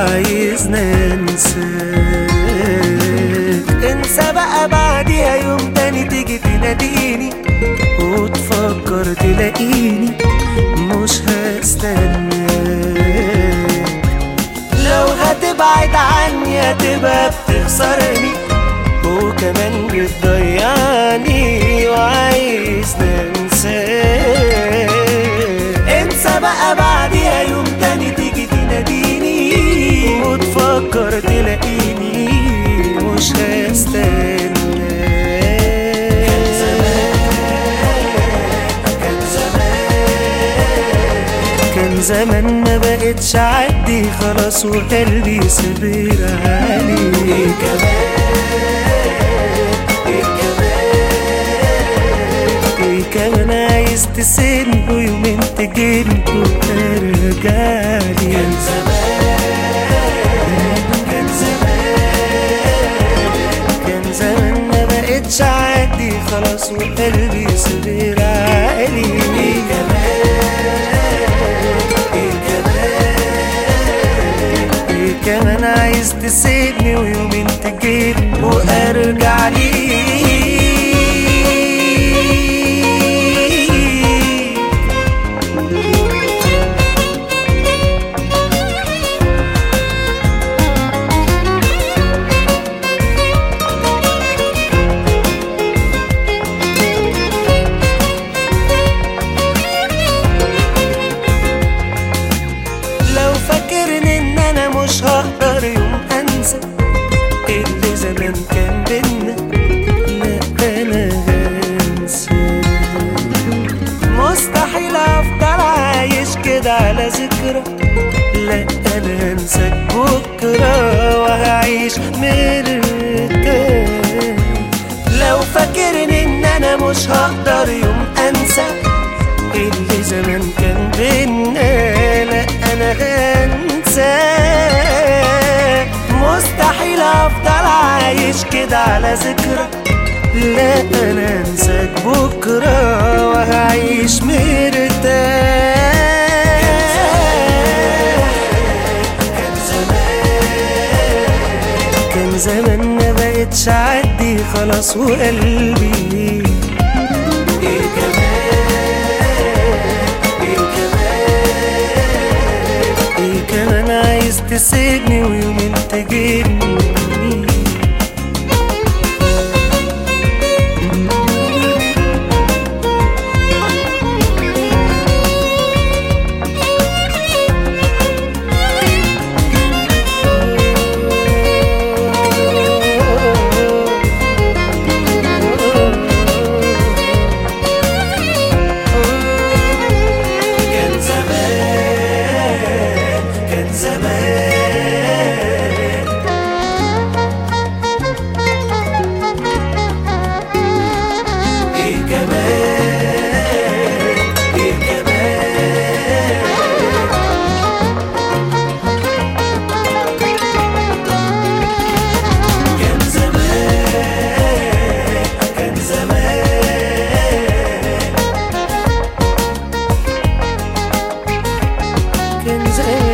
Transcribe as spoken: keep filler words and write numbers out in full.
عايزنا ننساك. انسى بقى بعديها يوم تاني تيجي تناديني وتفكر تلاقيني مش هستناك. لو هتبعد عني هتبقى بتخسرني وكمان بتضيعني وعايزنا ننساك. انسى بقى بعديها يوم تاني تيجي تناديني وتفكر تلاقيني مش هستناك. كان زمان ما بقتش عدي خلاص وقلبي صبر عليك. ايه كمان ايه كمان ايه كمان عايز تسيبني ويومين تجيبني وترجعلي. كان زمان كان زمان كان زمان ما بقتش عدي خلاص وقلبي صبر عليك. ايه كمان عايز تسيبني ويومين تجيبني وارجع ليك. لو فاكرني ان انا مش هقدر يوم انسى اللي زمان كان بينا، لا انا هنسى. مستحيل افضل عايش كده على ذكرى، لا انا هنساك بكره وهعيش مرتاح. لو فاكرني ان انا مش هقدر يوم انسى اللي زمان كان بينا، لا انا هنساك. مستحيل افضل عايش كده على ذكرى، لا انا انساك بكره وهعيش مرتاح. كان زمان كان زمان ما بقتش عدي خلاص وقلبي. ايه كمان عايز تسيبني ويومين تجيبني. كان زمان كان زمان ايه كمان ايه كمان كان زمان كان زمان كان زمان